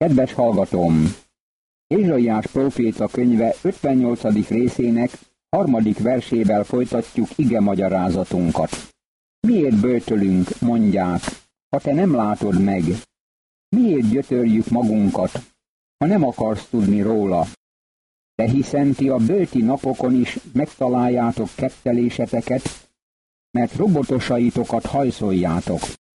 Kedves hallgatóm! Ézsaiás próféta könyve 58. részének 3. versével folytatjuk ige magyarázatunkat. Miért böjtölünk, mondják, ha te nem látod meg? Miért gyötörjük magunkat, ha nem akarsz tudni róla? De hiszen ti a böjti napokon is megtaláljátok ketteléseteket, mert robotosaitokat hajszoljátok.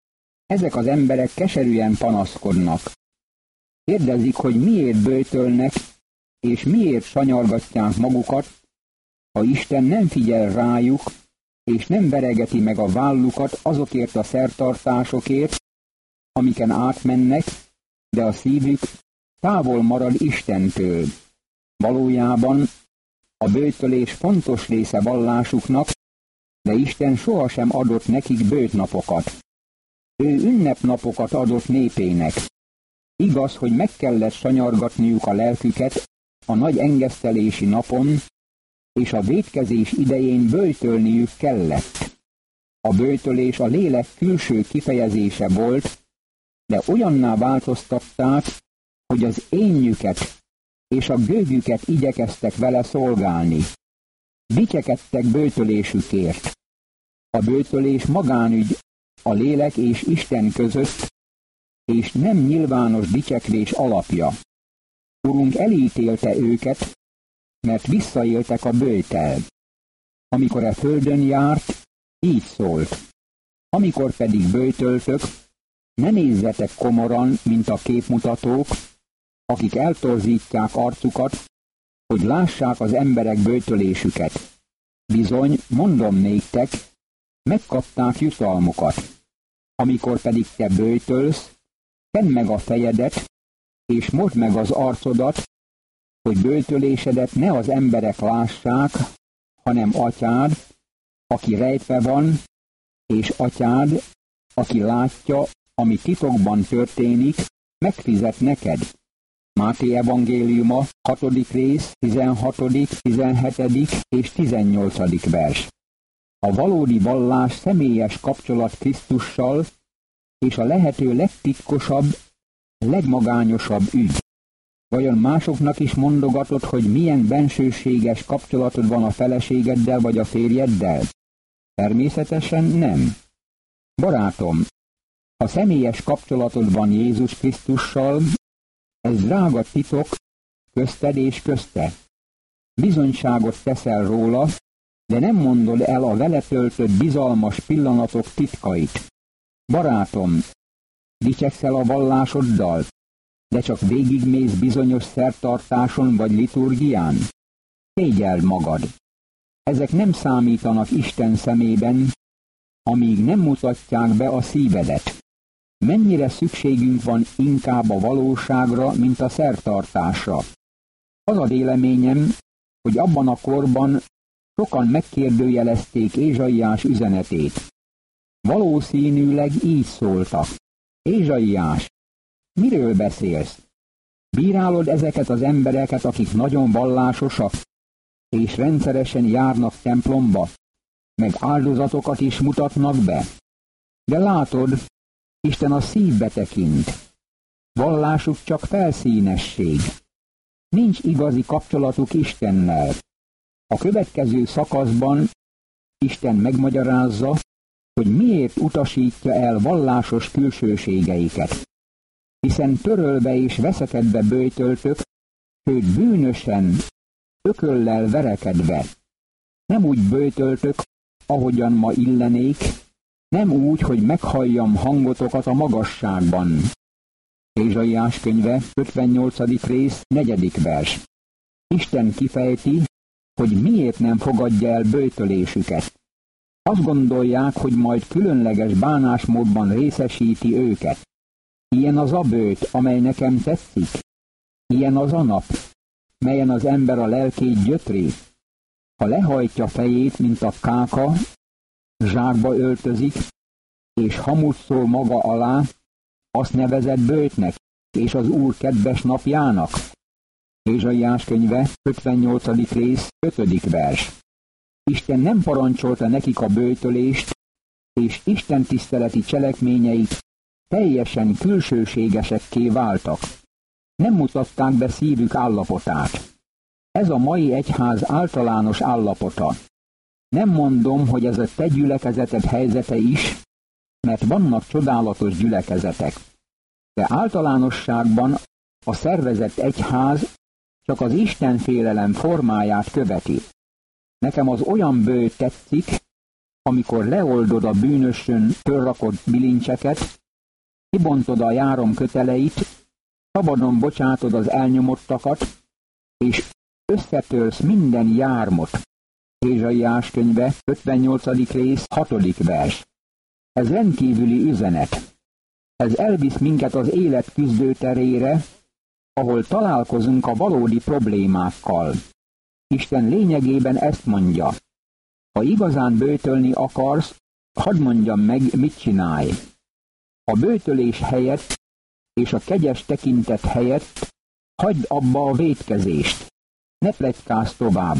Ezek az emberek keserűen panaszkodnak. Kérdezik, hogy miért böjtölnek, és miért sanyargatják magukat, ha Isten nem figyel rájuk, és nem veregeti meg a vállukat azokért a szertartásokért, amiken átmennek, de a szívük távol marad Istentől. Valójában a böjtölés fontos része vallásuknak, de Isten sohasem adott nekik böjtnapokat. Ő ünnepnapokat adott népének. Igaz, hogy meg kellett sanyargatniuk a lelküket a nagy engesztelési napon, és a vétkezés idején böjtölniük kellett. A böjtölés a lélek külső kifejezése volt, de olyanná változtatták, hogy az énjüket és a gőgüket igyekeztek vele szolgálni. Dicsekedtek böjtölésükért. A böjtölés magánügy a lélek és Isten között, és nem nyilvános dicsekvés alapja. Urunk elítélte őket, mert visszaéltek a böjttel. Amikor a földön járt, így szólt. Amikor pedig böjtöltök, ne nézzetek komoran, mint a képmutatók, akik eltorzítják arcukat, hogy lássák az emberek böjtölésüket. Bizony, mondom néktek, megkapták jutalmukat. Amikor pedig te böjtölsz, tedd meg a fejedet, és mosd meg az arcodat, hogy böjtölésedet ne az emberek lássák, hanem atyád, aki rejtve van, és atyád, aki látja, ami titokban történik, megfizet neked. Máté evangéliuma, 6. rész, 16., 17. és 18. vers. A valódi vallás személyes kapcsolat Krisztussal, és a lehető legtitkosabb, legmagányosabb ügy. Vajon másoknak is mondogatod, hogy milyen bensőséges kapcsolatod van a feleségeddel vagy a férjeddel? Természetesen nem. Barátom, ha személyes kapcsolatod van Jézus Krisztussal, ez drága titok közted és közte. Bizonyságot teszel róla, de nem mondod el a vele töltött bizalmas pillanatok titkait. Barátom, dicsekszel a vallásoddal, de csak végigmész bizonyos szertartáson vagy liturgián? Szégyeld magad! Ezek nem számítanak Isten szemében, amíg nem mutatják be a szívedet. Mennyire szükségünk van inkább a valóságra, mint a szertartásra. Az a véleményem, hogy abban a korban sokan megkérdőjelezték Ézsaiás üzenetét. Valószínűleg így szóltak. Ézsaiás, miről beszélsz? Bírálod ezeket az embereket, akik nagyon vallásosak, és rendszeresen járnak templomba, meg áldozatokat is mutatnak be? De látod, Isten a szívbe tekint. Vallásuk csak felszínesség. Nincs igazi kapcsolatuk Istennel. A következő szakaszban Isten megmagyarázza, hogy miért utasítja el vallásos külsőségeiket. Hiszen törölve és veszekedve böjtöltök, sőt bűnösen, ököllel verekedve. Nem úgy böjtöltök, ahogyan ma illenék, nem úgy, hogy meghalljam hangotokat a magasságban. Ézsaiás könyve, 58. rész, 4. vers. Isten kifejti, hogy miért nem fogadja el böjtölésüket. Azt gondolják, hogy majd különleges bánásmódban részesíti őket. Ilyen az a böjt, amely nekem tetszik. Ilyen az a nap, melyen az ember a lelkét gyötri. Ha lehajtja fejét, mint a káka, zsákba öltözik, és hamut szól maga alá, azt nevezett böjtnek, és az Úr kedves napjának. Ézsaiás könyve, 58. rész, 5. vers. Isten nem parancsolta nekik a böjtölést, és Isten tiszteleti cselekményeik teljesen külsőségesekké váltak. Nem mutatták be szívük állapotát. Ez a mai egyház általános állapota. Nem mondom, hogy ez a te gyülekezeted helyzete is, mert vannak csodálatos gyülekezetek. De általánosságban a szervezett egyház csak az istenfélelem formáját követi. Nekem az olyan bő tetszik, amikor leoldod a bűnösön fölrakott bilincseket, kibontod a járom köteleit, szabadon bocsátod az elnyomottakat, és összetörsz minden jármot. Ézsaiás könyve, 58. rész, 6. vers. Ez rendkívüli üzenet. Ez elvisz minket az élet küzdőterére, ahol találkozunk a valódi problémákkal. Isten lényegében ezt mondja: ha igazán böjtölni akarsz, hadd mondjam meg, mit csinálj. A böjtölés helyett és a kegyes tekintet helyett hagyd abba a vétkezést. Ne pletykázz tovább.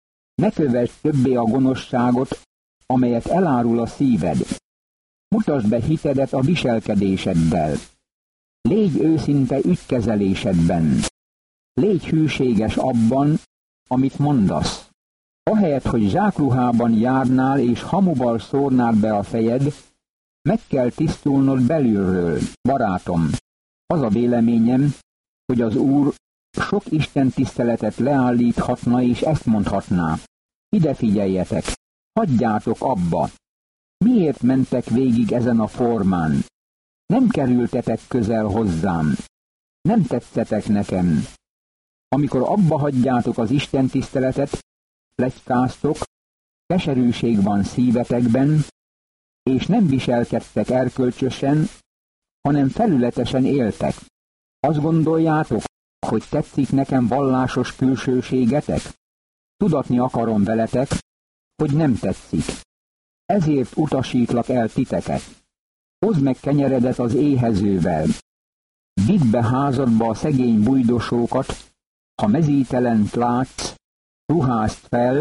Ne kövess többé a gonoszságot, amelyet elárul a szíved. Mutasd be hitedet a viselkedéseddel. Légy őszinte ügykezelésedben. Légy hűséges abban, amit mondasz. Ahelyett, hogy zsákruhában járnál és hamuval szórnád be a fejed, meg kell tisztulnod belülről, barátom. Az a véleményem, hogy az Úr sok Isten tiszteletet leállíthatna, és ezt mondhatná: ide figyeljetek, hagyjátok abba. Miért mentek végig ezen a formán? Nem kerültetek közel hozzám. Nem tetszetek nekem. Amikor abba hagyjátok az Isten tiszteletet, pletykáztok, keserűség van szívetekben, és nem viselkedtek erkölcsösen, hanem felületesen éltek. Azt gondoljátok, hogy tetszik nekem vallásos külsőségetek? Tudatni akarom veletek, hogy nem tetszik. Ezért utasítlak el titeket. Hozd meg kenyeredet az éhezővel. Vidd be házadba a szegény bujdosókat, ha mezítelent látsz, ruházd fel,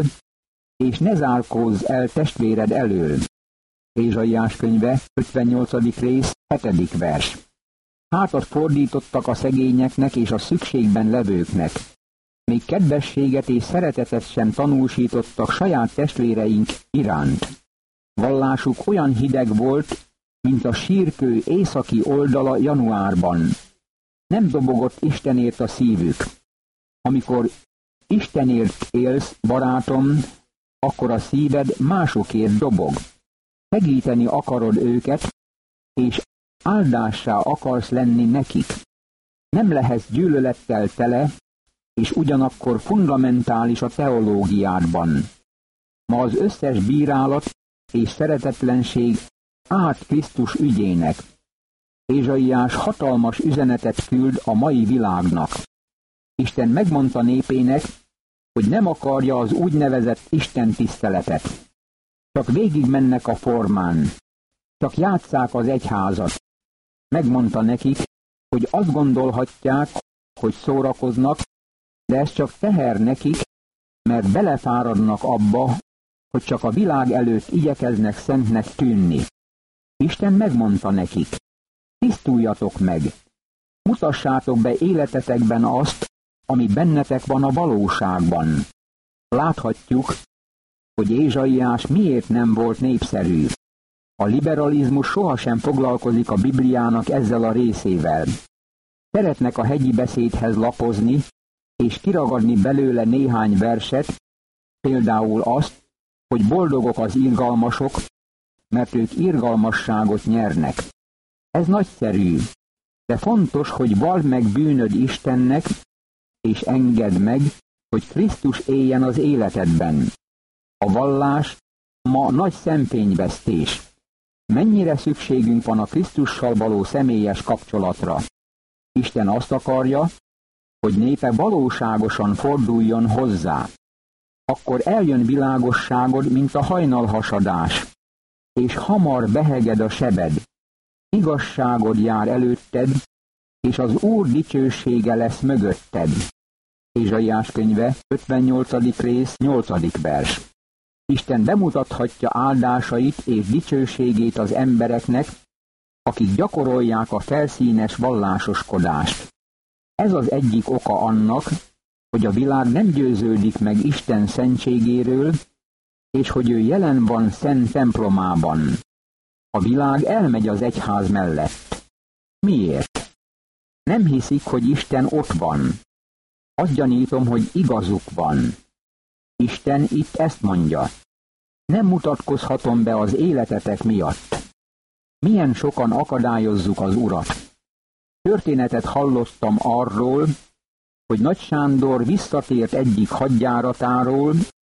és ne zárkózz el testvéred elől. Ézsaiás könyve, 58. rész, 7. vers. Hátat fordítottak a szegényeknek és a szükségben levőknek. Még kedvességet és szeretetet sem tanúsítottak saját testvéreink iránt. Vallásuk olyan hideg volt, mint a sírkő északi oldala januárban. Nem dobogott Istenért a szívük. Amikor Istenért élsz, barátom, akkor a szíved másokért dobog. Segíteni akarod őket, és áldássá akarsz lenni nekik. Nem lehetsz gyűlölettel tele, és ugyanakkor fundamentális a teológiádban. Ma az összes bírálat és szeretetlenség árt Krisztus ügyének. Ézsaiás hatalmas üzenetet küld a mai világnak. Isten megmondta népének, hogy nem akarja az úgynevezett Isten tiszteletet. Csak végigmennek a formán. Csak játsszák az egyházat. Megmondta nekik, hogy azt gondolhatják, hogy szórakoznak, de ez csak teher nekik, mert belefáradnak abba, hogy csak a világ előtt igyekeznek szentnek tűnni. Isten megmondta nekik: tisztuljatok meg, mutassátok be életetekben azt, ami bennetek van a valóságban. Láthatjuk, hogy Ézsaiás miért nem volt népszerű. A liberalizmus sohasem foglalkozik a Bibliának ezzel a részével. Szeretnek a hegyi beszédhez lapozni, és kiragadni belőle néhány verset, például azt, hogy boldogok az irgalmasok, mert ők irgalmasságot nyernek. Ez nagyszerű, de fontos, hogy vald meg bűnöd Istennek, és engedd meg, hogy Krisztus éljen az életedben. A vallás ma nagy szemfényvesztés. Mennyire szükségünk van a Krisztussal való személyes kapcsolatra. Isten azt akarja, hogy népe valóságosan forduljon hozzá. Akkor eljön világosságod, mint a hajnalhasadás, és hamar beheged a sebed. Igazságod jár előtted, és az Úr dicsősége lesz mögötted. Ézsaiás könyve, 58. rész, 8. vers. Isten bemutathatja áldásait és dicsőségét az embereknek, akik gyakorolják a felszínes vallásoskodást. Ez az egyik oka annak, hogy a világ nem győződik meg Isten szentségéről, és hogy ő jelen van szent templomában. A világ elmegy az egyház mellett. Miért? Nem hiszik, hogy Isten ott van. Azt gyanítom, hogy igazuk van. Isten itt ezt mondja. Nem mutatkozhatom be az életetek miatt. Milyen sokan akadályozzuk az Urat. Történetet hallottam arról, hogy Nagy Sándor visszatért egyik hadjáratáról,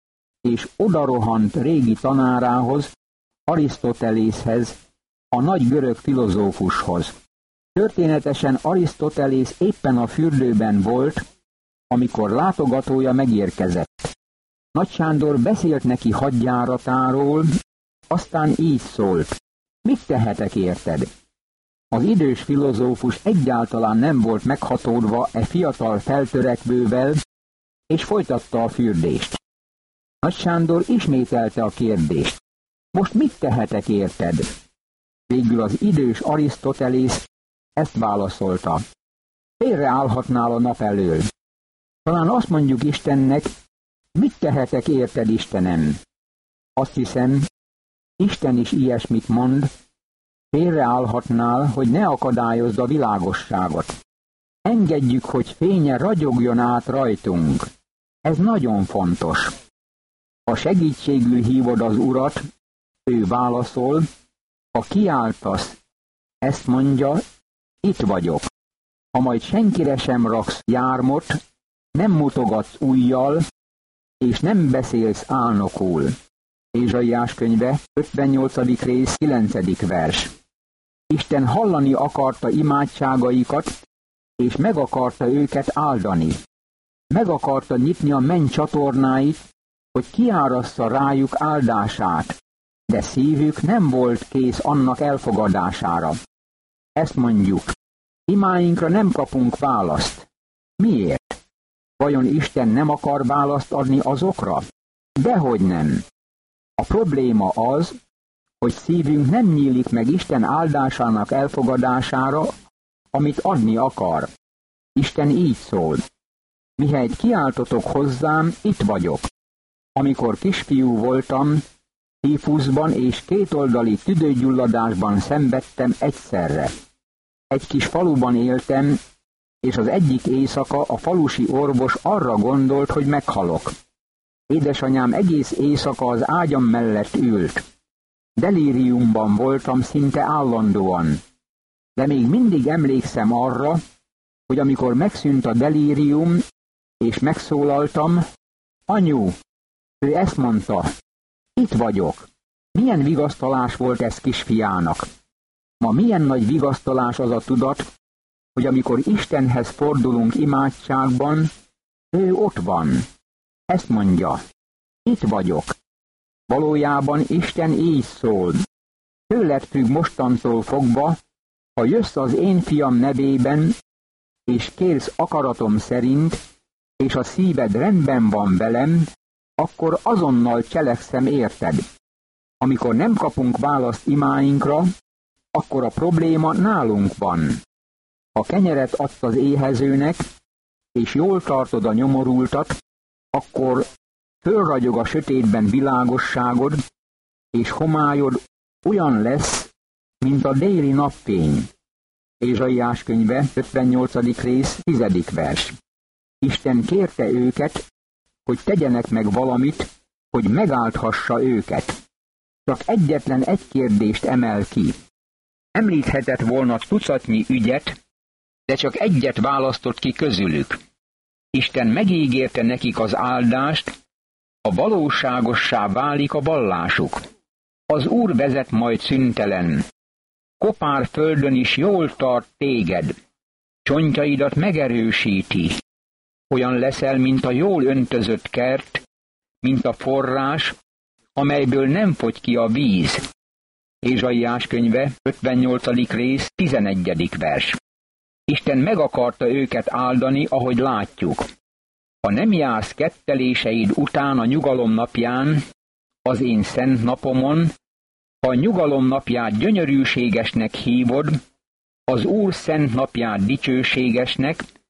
és odarohant régi tanárához, Arisztotelészhez, a nagy görög filozófushoz. Történetesen Arisztotelész éppen a fürdőben volt, amikor látogatója megérkezett. Nagy Sándor beszélt neki hadjáratáról, aztán így szólt. Mit tehetek érted? Az idős filozófus egyáltalán nem volt meghatódva e fiatal feltörekvővel, és folytatta a fürdést. Nagy Sándor ismételte a kérdést. Most mit tehetek érted? Végül az idős Arisztotelész ezt válaszolta. Félreállhatnál a nap elől. Talán azt mondjuk Istennek, mit tehetek érted, Istenem? Azt hiszem, Isten is ilyesmit mond, félreállhatnál, hogy ne akadályozd a világosságot. Engedjük, hogy fénye ragyogjon át rajtunk. Ez nagyon fontos. Ha segítségül hívod az Urat, ő válaszol, ha kiáltasz, ezt mondja, itt vagyok. Ha majd senkire sem raksz jármot, nem mutogatsz ujjal, és nem beszélsz álnokul. Ézsaiás könyve, 58. rész, 9. vers. Isten hallani akarta imádságaikat, és meg akarta őket áldani. Meg akarta nyitni a menny csatornáit, hogy kiárassza rájuk áldását, de szívük nem volt kész annak elfogadására. Ezt mondjuk, imáinkra nem kapunk választ. Miért? Vajon Isten nem akar választ adni azokra? Dehogy nem. A probléma az, hogy szívünk nem nyílik meg Isten áldásának elfogadására, amit adni akar. Isten így szól. Mihelyt kiáltotok hozzám, itt vagyok. Amikor kisfiú voltam, tífuszban és kétoldali tüdőgyulladásban szenvedtem egyszerre. Egy kis faluban éltem, és az egyik éjszaka a falusi orvos arra gondolt, hogy meghalok. Édesanyám egész éjszaka az ágyam mellett ült. Delíriumban voltam szinte állandóan. De még mindig emlékszem arra, hogy amikor megszűnt a delírium, és megszólaltam, anyu, ő ezt mondta, itt vagyok. Milyen vigasztalás volt ez kisfiának. Ma milyen nagy vigasztalás az a tudat, hogy amikor Istenhez fordulunk imádságban, ő ott van. Ezt mondja, itt vagyok. Valójában Isten így szól. Tőled függ mostantól fogva, ha jössz az én fiam nevében, és kérsz akaratom szerint, és a szíved rendben van velem, akkor azonnal cselekszem érted. Amikor nem kapunk választ imáinkra, akkor a probléma nálunk van. Ha kenyeret adsz az éhezőnek, és jól tartod a nyomorultat, akkor fölragyog a sötétben világosságod, és homályod olyan lesz, mint a déli napfény. Ézsaiás könyve, 58. rész, 10. vers. Isten kérte őket, hogy tegyenek meg valamit, hogy megáldhassa őket. Csak egyetlen egy kérdést emel ki. Említhetett volna tucatnyi ügyet, de csak egyet választott ki közülük. Isten megígérte nekik az áldást, ha valóságossá válik a vallásuk. Az Úr vezet majd szüntelen. Kopár földön is jól tart téged. Csontjaidat megerősíti. Olyan leszel, mint a jól öntözött kert, mint a forrás, amelyből nem fogy ki a víz. Ézsaiás könyve, 58. rész, 11. vers. Isten meg akarta őket áldani, ahogy látjuk. Ha nem jársz ketteléseid után a nyugalom napján, az én szent napomon, ha a nyugalom napját gyönyörűségesnek hívod, az Úr szent napját dicsőségesnek,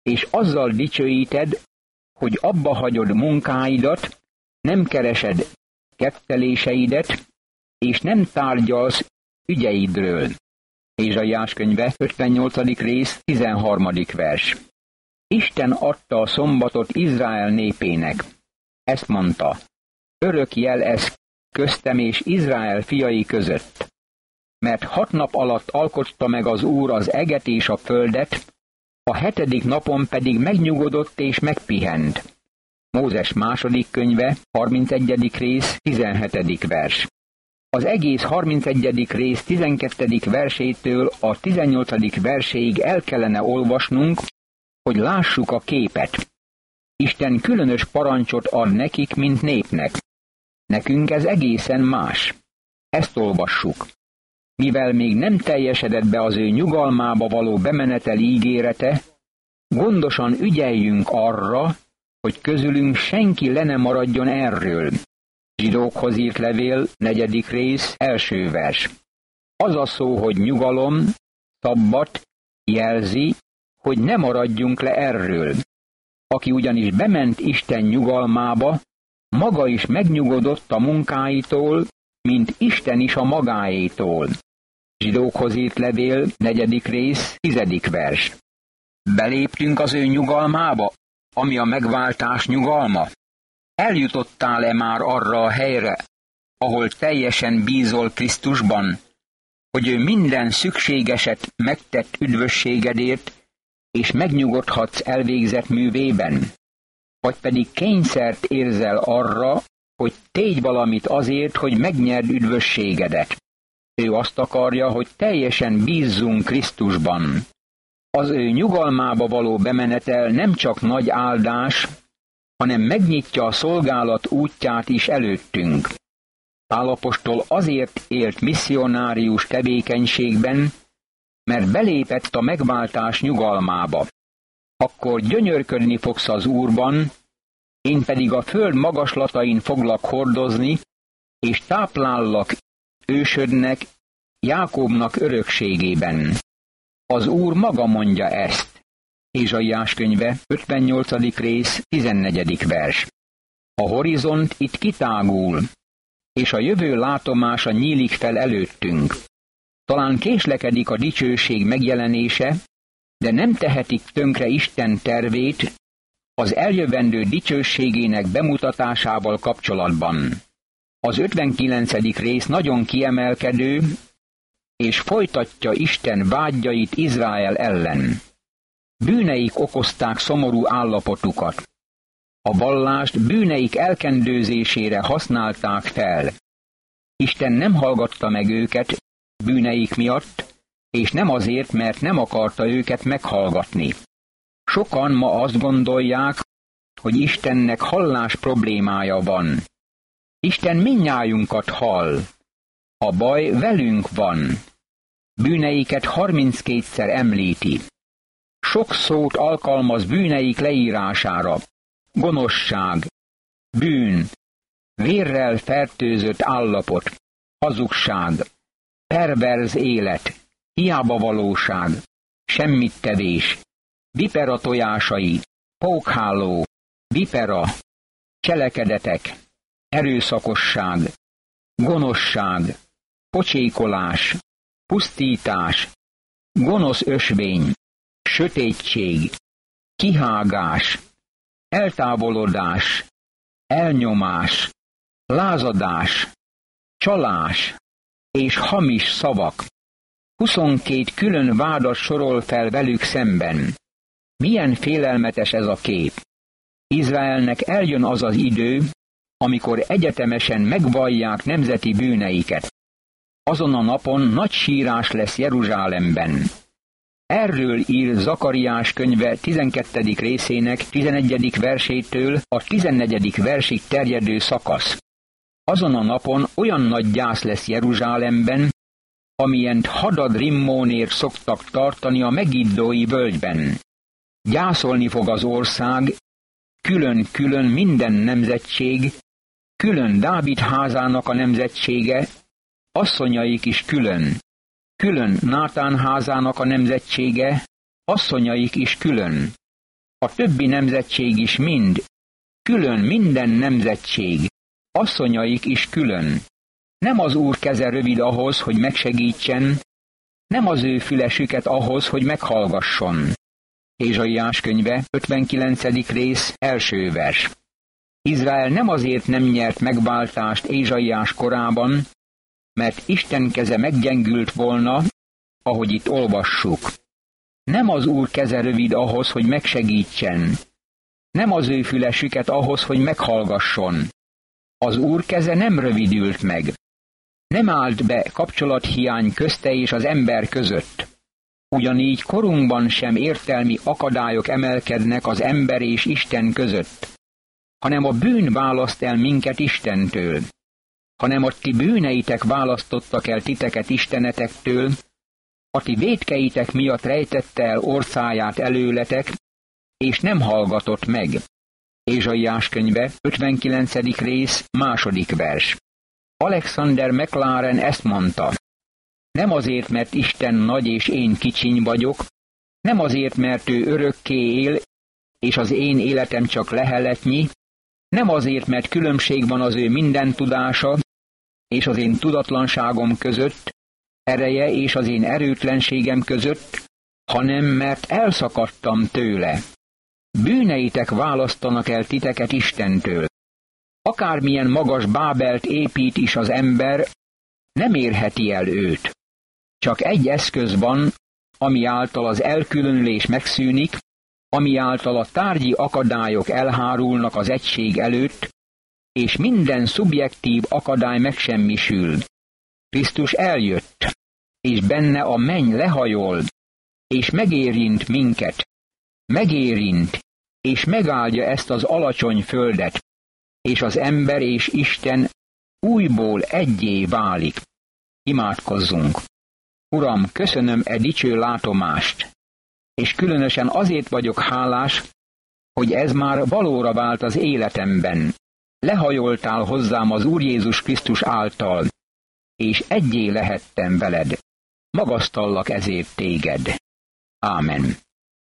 és azzal dicsőíted, hogy abba hagyod munkáidat, nem keresed ketteléseidet, és nem tárgyalsz ügyeidről. Ézsaiás könyve 58. rész 13. vers. Isten adta a szombatot Izrael népének. Ezt mondta, örök jel ez köztem és Izrael fiai között. Mert 6 nap alatt alkotta meg az Úr az eget és a földet, a 7. napon pedig megnyugodott és megpihent. Mózes második könyve, 31. rész, 17. vers. Az egész 31. rész 12. versétől a 18. verséig el kellene olvasnunk, hogy lássuk a képet. Isten különös parancsot ad nekik, mint népnek. Nekünk ez egészen más. Ezt olvassuk. Mivel még nem teljesedett be az ő nyugalmába való bemenetel ígérete, gondosan ügyeljünk arra, hogy közülünk senki le ne maradjon erről. Zsidókhoz írt levél, 4. rész, 1. vers. Az a szó, hogy nyugalom, szabbat, jelzi, hogy ne maradjunk le erről. Aki ugyanis bement Isten nyugalmába, maga is megnyugodott a munkáitól, mint Isten is a magáétól. Zsidókhoz írt levél, 4. rész, 10. vers. Beléptünk az ő nyugalmába, ami a megváltás nyugalma? Eljutottál-e már arra a helyre, ahol teljesen bízol Krisztusban, hogy ő minden szükségeset megtett üdvösségedért, és megnyugodhatsz elvégzett művében? Vagy pedig kényszert érzel arra, hogy tégy valamit azért, hogy megnyerd üdvösségedet? Ő azt akarja, hogy teljesen bízzunk Krisztusban. Az ő nyugalmába való bemenetel nem csak nagy áldás, hanem megnyitja a szolgálat útját is előttünk. Pál apostol azért élt misszionárius tevékenységben, mert belépett a megváltás nyugalmába. Akkor gyönyörködni fogsz az Úrban, én pedig a föld magaslatain foglak hordozni, és táplállak ősödnek, Jákobnak örökségében. Az Úr maga mondja ezt. Ézsaiás könyve, 58. rész, 14. vers. A horizont itt kitágul, és a jövő látomása nyílik fel előttünk. Talán késlekedik a dicsőség megjelenése, de nem tehetik tönkre Isten tervét az eljövendő dicsőségének bemutatásával kapcsolatban. Az 59. rész nagyon kiemelkedő, és folytatja Isten vágyait Izrael ellen. Bűneik okozták szomorú állapotukat. A vallást bűneik elkendőzésére használták fel. Isten nem hallgatta meg őket bűneik miatt, és nem azért, mert nem akarta őket meghallgatni. Sokan ma azt gondolják, hogy Istennek hallás problémája van. Isten mindnyájunkat hall. A baj velünk van. Bűneiket 32-szer említi. Sok szót alkalmaz bűneik leírására. Gonoszság, bűn, vérrel fertőzött állapot, hazugság, perverz élet, hiábavalóság, semmittevés, vipera tojásai, pókháló, vipera, cselekedetek, erőszakosság, gonoszság, pocsékolás, pusztítás, gonosz ösvény, sötétség, kihágás, eltávolodás, elnyomás, lázadás, csalás és hamis szavak. 22 külön vádat sorol fel velük szemben. Milyen félelmetes ez a kép! Izraelnek eljön az az idő, amikor egyetemesen megvallják nemzeti bűneiket. Azon a napon nagy sírás lesz Jeruzsálemben. Erről ír Zakariás könyve 12. részének 11. versétől a 14. versig terjedő szakasz. Azon a napon olyan nagy gyász lesz Jeruzsálemben, amilyent Hadad Rimmónér szoktak tartani a Megiddói völgyben. Gyászolni fog az ország, külön-külön minden nemzetség, külön Dávid házának a nemzetsége, asszonyaik is külön. Külön Nátán házának a nemzetsége, asszonyaik is külön. A többi nemzetség is mind, külön minden nemzetség, asszonyaik is külön. Nem az Úr keze rövid ahhoz, hogy megsegítsen, nem az ő füle süket ahhoz, hogy meghallgasson. Ézsaiás könyve, 59. rész, 1. vers. Izrael nem azért nem nyert megváltást Ézsaiás korában, mert Isten keze meggyengült volna, ahogy itt olvassuk. Nem az Úr keze rövid ahhoz, hogy megsegítsen, nem az ő füle süket ahhoz, hogy meghallgasson. Az Úr keze nem rövidült meg. Nem állt be kapcsolathiány közte és az ember között. Ugyanígy korunkban sem értelmi akadályok emelkednek az ember és Isten között, hanem a bűn választ el minket Istentől, hanem a ti bűneitek választottak el titeket istenetektől, a ti vétkeitek miatt rejtette el orcáját előletek, és nem hallgatott meg. Ézsaiás könyve, 59. rész, 2. vers. Alexander McLaren ezt mondta: nem azért, mert Isten nagy és én kicsiny vagyok, nem azért, mert ő örökké él, és az én életem csak leheletnyi, nem azért, mert különbség van az ő minden tudása, és az én tudatlanságom között, ereje és az én erőtlenségem között, hanem mert elszakadtam tőle. Bűneitek választanak el titeket Istentől. Akármilyen magas Bábelt épít is az ember, nem érheti el őt. Csak egy eszköz van, ami által az elkülönülés megszűnik, ami által a tárgyi akadályok elhárulnak az egység előtt, és minden szubjektív akadály megsemmisül. Krisztus eljött, és benne a menny lehajol, és megérint minket. Megérint, és megáldja ezt az alacsony földet, és az ember és Isten újból egyé válik. Imádkozzunk! Uram, köszönöm dicső látomást, és különösen azért vagyok hálás, hogy ez már valóra vált az életemben. Lehajoltál hozzám az Úr Jézus Krisztus által, és egyé lehettem veled. Magasztallak ezért téged. Ámen.